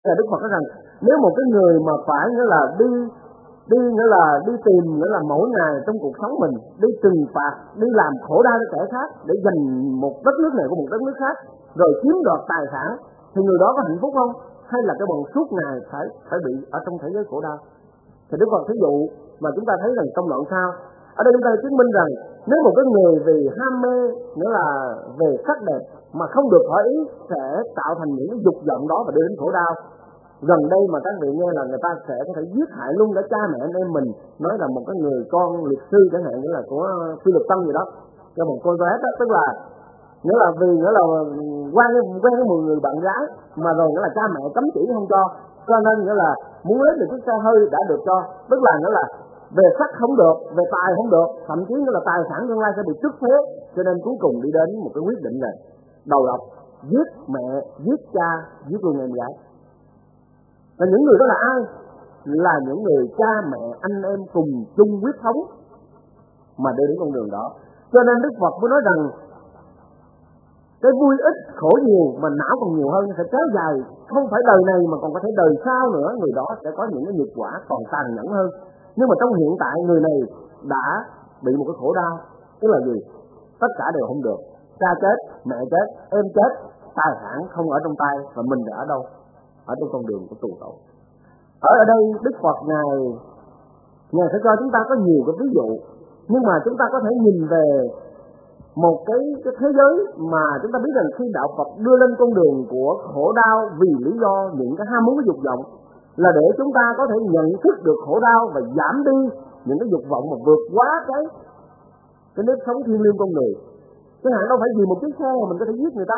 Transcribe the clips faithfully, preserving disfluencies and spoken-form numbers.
Là Đức Phật nói rằng nếu một cái người mà phải nghĩa là đi đi nghĩa là đi tìm nghĩa là mỗi ngày trong cuộc sống mình đi trừng phạt, đi làm khổ đau cho kẻ khác để giành một đất nước này của một đất nước khác, rồi chiếm đoạt tài sản, thì người đó có hạnh phúc không? Hay là cái bọn suốt ngày phải phải bị ở trong thế giới khổ đau? Thì Đức Phật thí dụ mà chúng ta thấy rằng trong đoạn sau, ở đây chúng ta chứng minh rằng nếu một cái người vì ham mê nghĩa là về sắc đẹp mà không được hỏi ý sẽ tạo thành những cái dục vọng đó và đưa đến khổ đau. Gần đây mà các vị nghe là người ta sẽ có thể giết hại luôn cả cha mẹ anh em mình, nói là một cái người con liệt sư chẳng hạn như là của Philip Tân gì đó, cho một cô gái đó, tức là nghĩa là vì nghĩa là quen quen với một người bạn gái mà rồi nghĩa là cha mẹ cấm chỉ không cho, cho nên nghĩa là muốn lấy được chiếc xe hơi đã được cho, tức là nghĩa là về sắc không được, về tài không được, thậm chí nghĩa là tài sản tương lai sẽ bị trút thuế, cho nên cuối cùng đi đến một cái quyết định này đầu độc, giết mẹ, giết cha, giết luôn em gái. Và những người đó là ai? Là những người cha mẹ anh em cùng chung huyết thống mà đi đến con đường đó. Cho nên Đức Phật mới nói rằng cái vui ít khổ nhiều mà não còn nhiều hơn sẽ kéo dài, không phải đời này mà còn có thể đời sau nữa, người đó sẽ có những cái nghiệp quả còn tàn nhẫn hơn. Nhưng mà trong hiện tại người này đã bị một cái khổ đau, tức là gì? Tất cả đều không được, cha chết, mẹ chết, em chết, tài sản không ở trong tay, và mình đã ở đâu? Ở trong con đường của tù tội. Ở ở đây Đức Phật ngài ngài sẽ cho chúng ta có nhiều cái ví dụ, nhưng mà chúng ta có thể nhìn về một cái, cái thế giới mà chúng ta biết rằng khi đạo Phật đưa lên con đường của khổ đau vì lý do những cái ham muốn cái dục vọng, là để chúng ta có thể nhận thức được khổ đau và giảm đi những cái dục vọng mà vượt quá cái cái nếp sống thiêng liêng con người. Cái hạn đâu phải vì một chiếc xe mà mình có thể giết người ta.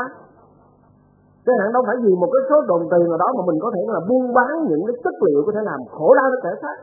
Cái hạn đâu phải vì một cái số đồng tiền nào đó mà mình có thể là buôn bán những cái chất liệu có thể làm khổ đau cho kẻ khác.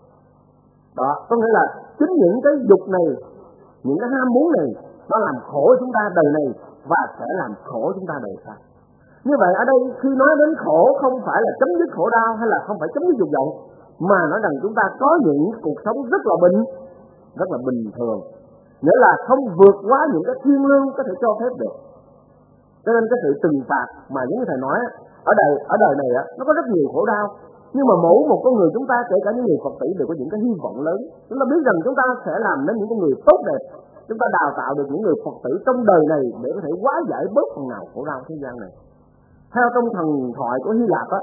Đó, có nghĩa là chính những cái dục này, những cái ham muốn này, nó làm khổ chúng ta đời này và sẽ làm khổ chúng ta đời sau. Như vậy ở đây khi nói đến khổ không phải là chấm dứt khổ đau hay là không phải chấm dứt dục vọng, mà nói rằng chúng ta có những cuộc sống rất là bình, rất là bình thường, nghĩa là không vượt quá những cái thiên lương có thể cho phép được. Cho nên cái sự trừng phạt mà những người thầy nói ở đời ở đời này á, nó có rất nhiều khổ đau, nhưng mà mỗi một con người chúng ta, kể cả những người Phật tử, đều có những cái hy vọng lớn. Chúng ta biết rằng chúng ta sẽ làm nên những con người tốt đẹp, chúng ta đào tạo được những người Phật tử trong đời này để có thể hóa giải bớt phần nào khổ đau thế gian này. Theo trong thần thoại của Hy Lạp á,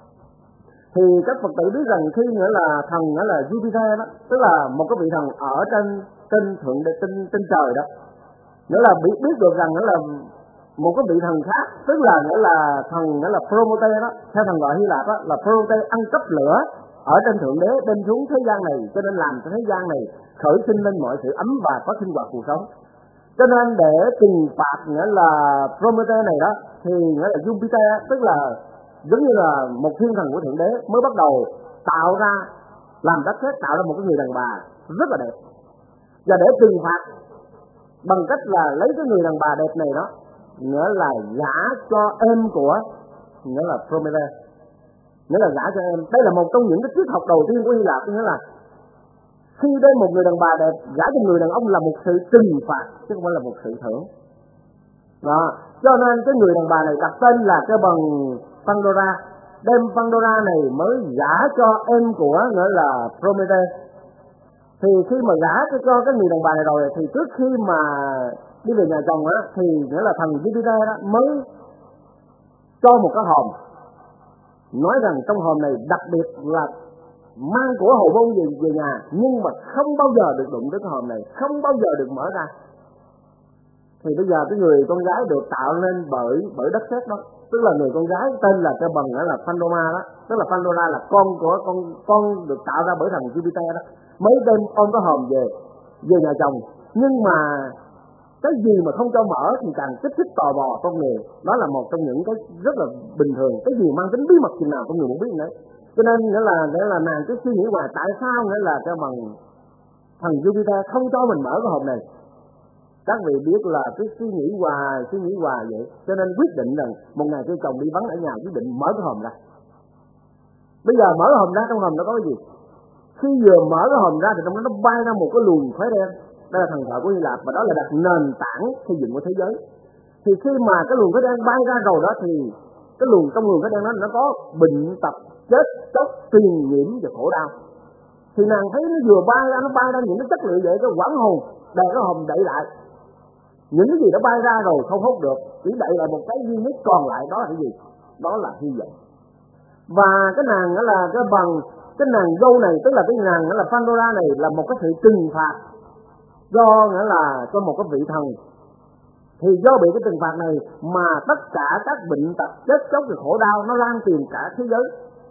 thì các Phật tử biết rằng khi nghĩa là thần nghĩa là Jupiter đó, tức là một cái vị thần ở trên trên thượng đế trên trên trời đó, nghĩa là biết biết được rằng nghĩa là một cái vị thần khác, tức là nghĩa là thần nghĩa là Promote đó, theo thần gọi Hy Lạp đó, là Promote ăn cắp lửa ở trên thượng đế đem xuống thế gian này, cho nên làm cho thế gian này khởi sinh lên mọi sự ấm và có sinh hoạt cuộc sống. Cho nên để trừng phạt nghĩa là Promote này đó, thì nghĩa là Jupiter, tức là giống như là một thiên thần của thượng đế, mới bắt đầu tạo ra, làm đất sét tạo ra một cái người đàn bà rất là đẹp, và để trừng phạt bằng cách là lấy cái người đàn bà đẹp này đó, nghĩa là gả cho em của nghĩa là Prometheus, nghĩa là gả cho em. Đây là một trong những cái triết học đầu tiên của Hy Lạp, nghĩa là khi đây một người đàn bà đẹp gả cho người đàn ông là một sự trừng phạt chứ không phải là một sự thưởng. Đó, cho nên cái người đàn bà này đặt tên là cái bằng Pandora, đem Pandora này mới gả cho em của nghĩa là Prometheus. Thì khi mà gả cho cái người đàn bà này rồi, thì trước khi mà đi về nhà chồng á, thì nghĩa là thần Jupiter đó mới cho một cái hòm, nói rằng trong hòm này đặc biệt là mang của hầu môn về, về nhà, nhưng mà không bao giờ được đụng tới cái hòm này, không bao giờ được mở ra. Thì bây giờ cái người con gái được tạo nên bởi bởi đất sét đó, tức là người con gái tên là cái bằng là Pandora đó, tức là Pandora là con của con con được tạo ra bởi thần Jupiter đó, mới đem ôm cái hòm về về nhà chồng. Nhưng mà cái gì mà không cho mở thì càng kích thích tò mò con người, đó là một trong những cái rất là bình thường. Cái gì mang tính bí mật chừng nào con người muốn biết nữa. Cho nên nghĩa là nghĩa là nàng cứ suy nghĩ hoài tại sao nghĩa là cái bằng thần Jupiter không cho mình mở cái hòm này. Các vị biết là cứ suy nghĩ hoài suy nghĩ hoài vậy, cho nên quyết định rằng một ngày khi chồng đi vắng ở nhà, quyết định mở cái hòm ra. Bây giờ mở cái hòm ra, trong hòm nó có cái gì? Khi vừa mở cái hòm ra thì trong đó nó bay ra một cái luồng khói đen. Đây là thần thoại của Hy Lạp, và đó là đặt nền tảng xây dựng của thế giới. Thì khi mà cái luồng khói đen bay ra rồi đó, thì cái luồng trong luồng cái đen đó nó có bệnh tật, chết chóc, truyền nhiễm và khổ đau. Thì nàng thấy nó vừa bay ra, nó bay ra những cái chất liệu vậy, cái quẩn hồn đè cái hồn đậy lại. Những cái gì đã bay ra rồi không hút được, chỉ đậy lại một cái duy nhất còn lại, đó là cái gì? Đó là hy vọng. Và cái nàng đó là cái bằng cái nàng dâu này, tức là cái nàng đó là Pandora này, là một cái sự trừng phạt do nghĩa là cho một cái vị thần. Thì do bị cái trừng phạt này mà tất cả các bệnh tật, chết chóc và khổ đau nó lan truyền cả thế giới.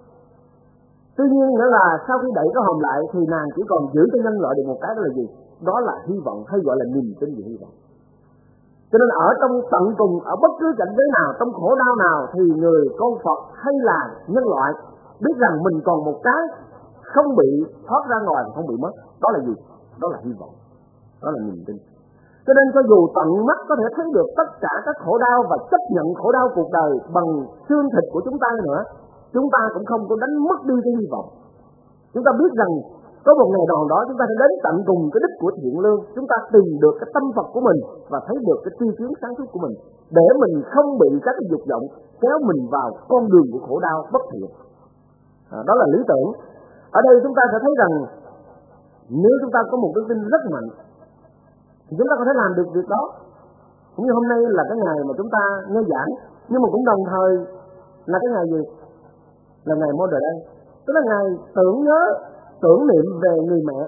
Tuy nhiên nghĩa là sau khi đẩy cái hòm lại thì nàng chỉ còn giữ cho nhân loại được một cái, đó là gì? Đó là hy vọng, hay gọi là niềm tin về hy vọng. Cho nên ở trong tận cùng, ở bất cứ cảnh giới nào, trong khổ đau nào, thì người con Phật hay là nhân loại biết rằng mình còn một cái không bị thoát ra ngoài, không bị mất. Đó là gì? Đó là hy vọng, đó là niềm tin. Cho nên cho dù tận mắt có thể thấy được tất cả các khổ đau và chấp nhận khổ đau cuộc đời bằng xương thịt của chúng ta nữa, chúng ta cũng không có đánh mất đi cái hy vọng. Chúng ta biết rằng có một ngày nào đó chúng ta sẽ đến tận cùng cái đích của thiện lương, chúng ta tìm được cái tâm Phật của mình và thấy được cái tri kiến sáng suốt của mình, để mình không bị các cái dục vọng kéo mình vào con đường của khổ đau bất thiện. À, đó là lý tưởng. Ở đây chúng ta sẽ thấy rằng nếu chúng ta có một đức tin rất mạnh thì chúng ta có thể làm được việc đó. Cũng như hôm nay là cái ngày mà chúng ta nghe giảng, nhưng mà cũng đồng thời là cái ngày gì? Là ngày Mother Day, tức là ngày tưởng nhớ, tưởng niệm về người mẹ,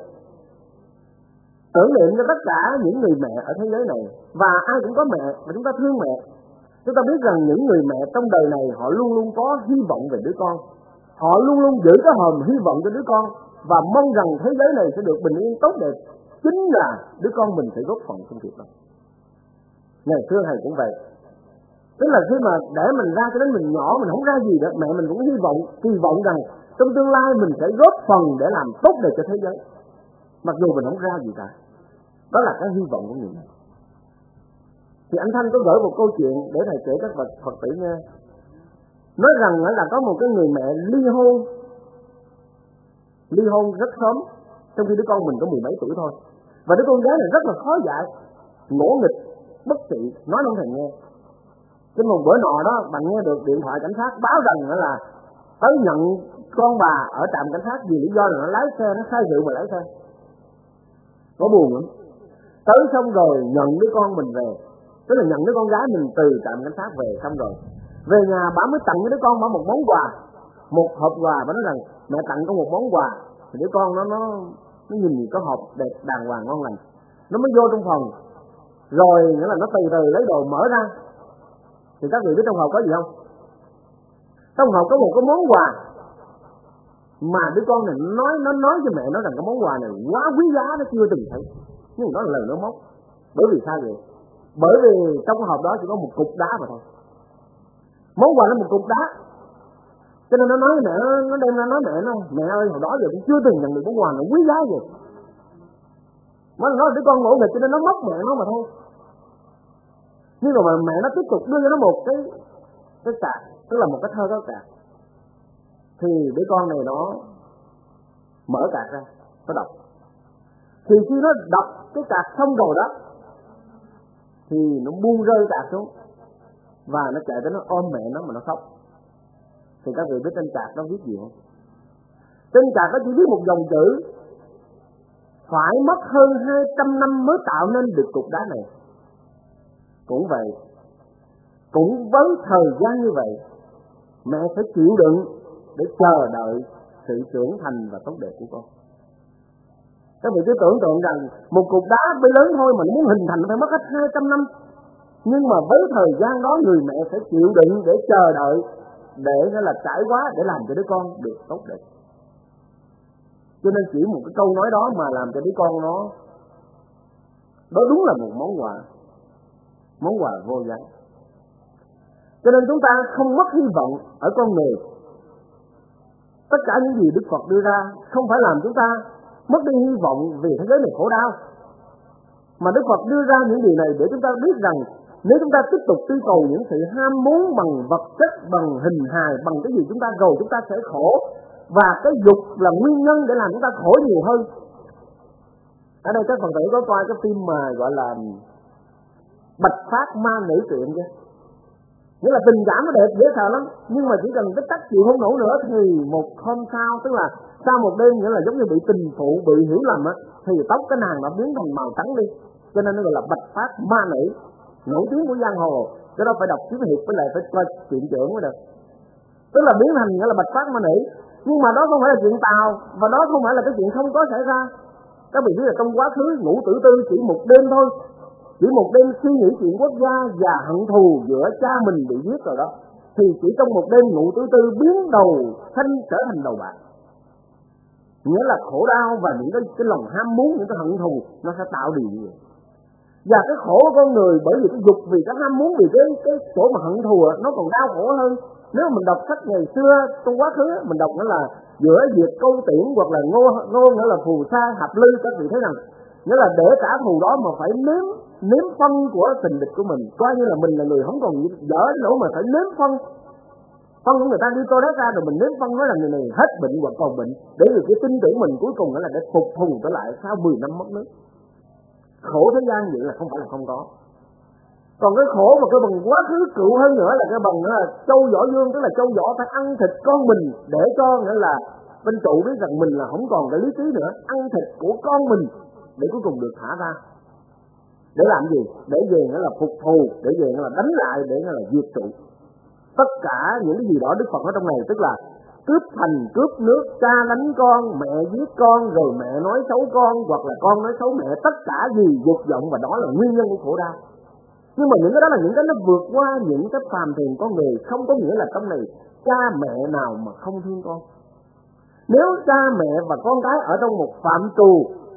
tưởng niệm cho tất cả những người mẹ ở thế giới này. Và ai cũng có mẹ và chúng ta thương mẹ. Chúng ta biết rằng những người mẹ trong đời này họ luôn luôn có hy vọng về đứa con, họ luôn luôn giữ cái hòm hy vọng cho đứa con và mong rằng thế giới này sẽ được bình yên tốt đẹp. Chính là đứa con mình sẽ góp phần trong việc đó. Ngày xưa thầy cũng vậy, tức là khi mà để mình ra cho đến mình nhỏ, mình không ra gì đó, mẹ mình cũng hy vọng, kỳ vọng rằng trong tương lai mình sẽ góp phần để làm tốt đẹp cho thế giới, mặc dù mình không ra gì cả. Đó là cái hy vọng của người. Thì anh Thanh có gửi một câu chuyện để thầy kể các Phật, Phật tử nghe. Nói rằng là có một cái người mẹ ly hôn, ly hôn rất sớm, trong khi đứa con mình có mười mấy tuổi thôi. Và đứa con gái này rất là khó dạy, ngỗ nghịch, bất trị, nói không thèm nghe. Trên một bữa nọ đó, bạn nghe được điện thoại cảnh sát báo rằng là tới nhận con bà ở trạm cảnh sát vì lý do là nó lái xe, nó sai rượu mà lái xe. Có buồn lắm. Tới xong rồi nhận đứa con mình về, tức là nhận đứa con gái mình từ trạm cảnh sát về, xong rồi về nhà bà mới tặng đứa con bà một món quà, một hộp quà. Bà nói rằng mẹ tặng con một món quà. Thì đứa con nó nó nó nhìn có hộp đẹp đàng hoàng ngon lành, nó mới vô trong phòng, rồi nghĩa là nó từ từ lấy đồ mở ra. Thì các vị biết trong hộp có gì không? Trong hộp có một cái món quà mà đứa con này nói nó nói cho mẹ nó rằng cái món quà này quá quý giá, nó chưa từng thấy, nhưng nó là lời nó móc. Bởi vì sao vậy? Bởi vì trong cái hộp đó chỉ có một cục đá mà thôi. Món quà nó một cục đá, cho nên nó nói mẹ, nó đem ra nói mẹ nó, mẹ ơi hồi đó giờ tôi chưa từng nhận được món quà này quý giá gì. Nó nói đứa con ngỗ nghịch cho nên nó móc mẹ nó mà thôi. Nhưng mà mẹ nó tiếp tục đưa cho nó một cái cái cạc, tức là một cái thơ có cạc. Thì đứa con này nó mở cạc ra, nó đọc. Thì khi nó đọc cái cạc xong rồi đó, thì nó buông rơi cạc xuống và nó chạy tới nó ôm mẹ nó mà nó khóc. Thì các vị biết trên cạc nó viết gì không? Trên cạc nó chỉ viết một dòng chữ: phải mất hơn hai trăm năm mới tạo nên được cục đá này. Cũng vậy, cũng với thời gian như vậy, mẹ phải chịu đựng để chờ đợi sự trưởng thành và tốt đẹp của con. Các vị cứ tưởng tượng rằng một cục đá mới lớn thôi mà nó muốn hình thành phải mất hết hai trăm năm. Nhưng mà với thời gian đó người mẹ phải chịu đựng để chờ đợi, để là trải qua, để làm cho đứa con được tốt đẹp. Cho nên chỉ một cái câu nói đó mà làm cho đứa con nó, đó đúng là một món quà, món quà vô giá. Cho nên chúng ta không mất hy vọng ở con người. Tất cả những gì Đức Phật đưa ra không phải làm chúng ta mất đi hy vọng vì thế giới này khổ đau, mà Đức Phật đưa ra những điều này để chúng ta biết rằng nếu chúng ta tiếp tục truy cầu những sự ham muốn bằng vật chất, bằng hình hài, bằng cái gì chúng ta rồi chúng ta sẽ khổ, và cái dục là nguyên nhân để làm chúng ta khổ nhiều hơn. Ở đây các phần tử có coi cái phim mà gọi là Bạch Phát Ma Nữ Truyện chứ? Nghĩa là tình cảm nó đẹp dễ sợ lắm, nhưng mà chỉ cần tích tắc chịu không nổi nữa thì một hôm sau, tức là sau một đêm, nghĩa là giống như bị tình phụ, bị hiểu lầm á, thì tóc cái nàng nó biến thành màu trắng đi. Cho nên nó gọi là bạch phát ma nữ, nổi tiếng của giang hồ. Cái đó phải đọc kiếm hiệp với lại phải coi chuyện trưởng mới được. Tức là biến thành nghĩa là bạch phát ma nữ, nhưng mà đó không phải là chuyện tào, và đó không phải là cái chuyện không có xảy ra. Các vị biết là trong quá khứ Ngũ Tử Tư chỉ một đêm thôi, chỉ một đêm suy nghĩ chuyện quốc gia và hận thù giữa cha mình bị giết rồi đó, thì chỉ trong một đêm Ngũ Tử Tư biến đầu xanh trở thành đầu bạc. Nghĩa là khổ đau và những cái, cái lòng ham muốn, những cái hận thù nó sẽ tạo điều gì. Và cái khổ của con người bởi vì cái dục, vì cái ham muốn, vì cái cái chỗ mà hận thù nó còn đau khổ hơn. Nếu mình đọc sách ngày xưa trong quá khứ, mình đọc nghĩa là giữa việc câu tiễn hoặc là ngô ngô nghĩa là phù sa hợp lư, các vị thấy rằng nghĩa là để trả thù đó mà phải nếm nếm phân của tình địch của mình, coi như là mình là người không còn dở nổ mà phải nếm phân phân của người ta đi tôi đó ra, rồi mình nếm phân nói là người này hết bệnh hoặc còn bệnh, để người kia tin tưởng mình, cuối cùng là để phục thù trở lại sau mười năm mất nước. Khổ thế gian vậy là không phải là không có. Còn cái khổ mà cái bằng quá khứ cựu hơn nữa là cái bằng là châu võ dương, tức là châu võ phải ăn thịt con mình để cho nghĩa là bên trụ biết rằng mình là không còn cái lý trí nữa, ăn thịt của con mình để cuối cùng được thả ra. Để làm gì? Để về nghĩa là phục thù, để về nghĩa là đánh lại, để nghĩa là diệt trụ. Tất cả những cái gì đó Đức Phật nói trong này, tức là cướp thành cướp nước, cha đánh con, mẹ giết con, rồi mẹ nói xấu con, hoặc là con nói xấu mẹ, tất cả gì dục vọng, và đó là nguyên nhân của khổ đau. Nhưng mà những cái đó là những cái nó vượt qua những cái phàm thuyền con người, không có nghĩa là trong này cha mẹ nào mà không thương con. Nếu cha mẹ và con cái ở trong một phạm trù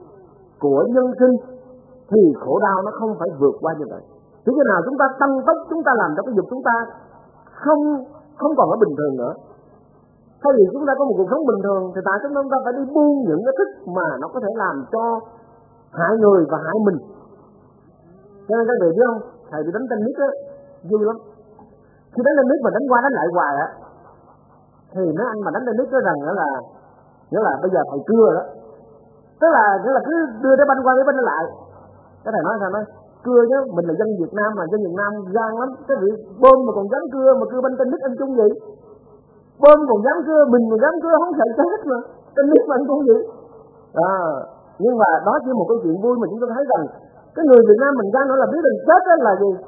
của nhân sinh thì khổ đau nó không phải vượt qua như vậy. Chỉ khi nào chúng ta tăng tốc, chúng ta làm cho cái dục chúng ta không không còn ở bình thường nữa. Thay vì chúng ta có một cuộc sống bình thường thì tại sao chúng ta phải đi buông những cái thức mà nó có thể làm cho hại người và hại mình. Cho nên các vị biết không, thầy đi đánh tennis á, vui lắm. Khi đánh tennis mà đánh qua đánh lại hoài á, thì mấy anh mà đánh tennis nói rằng đó là nghĩa là bây giờ thầy cưa đó, tức là nghĩa là cứ đưa cái banh qua cái banh lại. Cái thầy nói sao nói cưa chứ, mình là dân Việt Nam mà, dân Việt Nam gian lắm. Cái vị bơm mà còn dám cưa, mà cưa banh tennis anh chung gì? Bơm còn dám cưa, mình còn dám cưa, không sợ chết mà. Tennis mà anh chung gì? À, nhưng mà đó chỉ một câu chuyện vui mà chúng ta thấy rằng cái người Việt Nam mình ra nói là biết rằng chết đó là gì?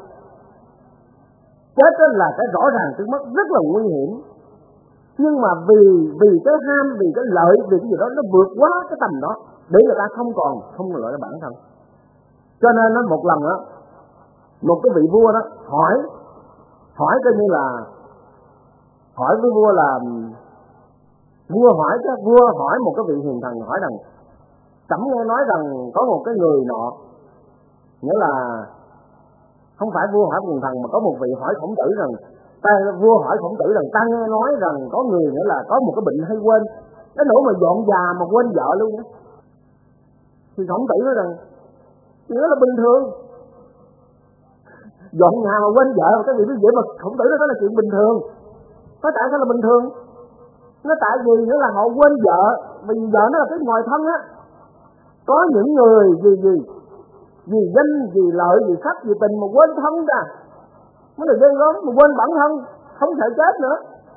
Chết đó là cái rõ ràng trước mắt rất là nguy hiểm. Nhưng mà vì vì cái ham, vì cái lợi, vì cái gì đó nó vượt quá cái tầm đó, để người ta không còn không còn lợi bản thân. Cho nên nó một lần đó, một cái vị vua đó hỏi hỏi coi như là hỏi với vua là vua hỏi chứ vua hỏi một cái vị hiền thần hỏi rằng Trẫm nghe nói rằng có một cái người nọ, nghĩa là không phải vua hỏi hiền thần mà có một vị hỏi Khổng Tử rằng ta vua hỏi Khổng Tử rằng ta nghe nói rằng có người nghĩa là có một cái bệnh hay quên, cái nỗi mà dọn già mà quên vợ luôn đó. Thì Khổng Tử nói rằng nghĩa là bình thường, dọn nhà mà quên vợ, cái gì biết vậy mà Khổng Tử nói đó là chuyện bình thường. Có tại sao là bình thường? Nó tại vì nghĩa là họ quên vợ, vì vợ nó là cái ngoài thân á. Có những người gì gì vì danh, vì lợi, vì sắc, vì tình mà quên thân ra, mới là ghê gớm, mà quên bản thân, không thể chết nữa.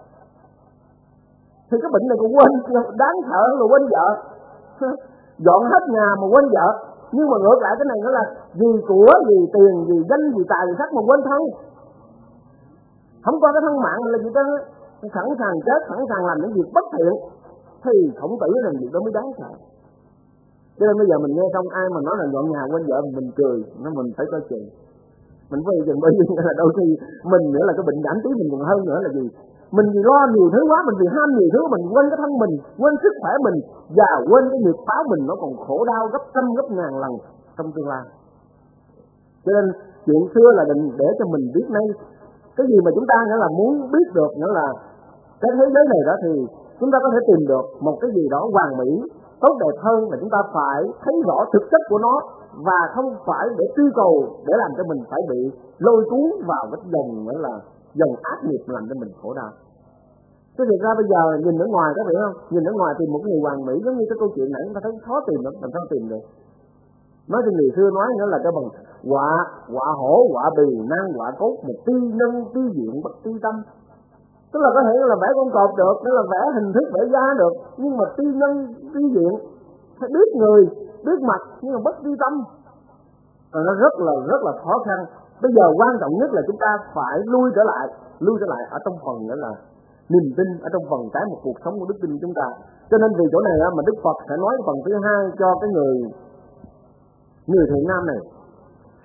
Thì cái bệnh này còn quên đáng sợ hơn là quên vợ. Dọn hết nhà mà quên vợ. Nhưng mà ngược lại cái này nó là vì của, vì tiền, vì danh, vì tài, vì sắc mà quên thân. Không có cái thân mạng là gì đó, sẵn sàng chết, sẵn sàng làm những việc bất thiện, thì Khổng Tử là việc đó mới đáng sợ. Cho nên bây giờ mình nghe xong ai mà nói là dọn nhà quên vợ mình cười, nó mình phải coi chừng. Mình phải chừng bởi vì là đôi khi mình nữa là cái bệnh đảm tí mình còn hơn nữa là gì? Mình vì lo nhiều thứ quá, mình vì ham nhiều thứ, mình quên cái thân mình, quên sức khỏe mình, và quên cái nghiệp báo mình nó còn khổ đau gấp trăm gấp ngàn lần trong tương lai. Cho nên chuyện xưa là định để cho mình biết nay cái gì mà chúng ta nghĩa là muốn biết được nữa là cái thế giới này đó, thì chúng ta có thể tìm được một cái gì đó hoàn mỹ, tốt đẹp hơn là chúng ta phải thấy rõ thực chất của nó, và không phải để truy cầu để làm cho mình phải bị lôi cuốn vào cái dòng nghĩa là dòng ác nghiệp làm cho mình khổ đau. Cái việc ra bây giờ nhìn ở ngoài các vị không, nhìn ở ngoài tìm một cái người hoàn mỹ giống như cái câu chuyện nãy chúng ta thấy khó tìm lắm, làm sao tìm được? Nói cho người xưa nói nữa là cái bằng họa họa hổ họa bì nan họa cốt, một ti nhân ti diện bất ti tâm. Tức là có thể là vẽ con cọp được, đó là vẽ hình thức vẽ da được, nhưng mà ti nhân ti diện phải biết người biết mặt nhưng mà bất ti tâm, và nó rất là rất là khó khăn. Bây giờ quan trọng nhất là chúng ta phải lui trở lại, lui trở lại ở trong phần đó là niềm tin, ở trong phần cái một cuộc sống của đức tin chúng ta. Cho nên vì chỗ này mà Đức Phật sẽ nói phần thứ hai cho cái người người thiện nam này.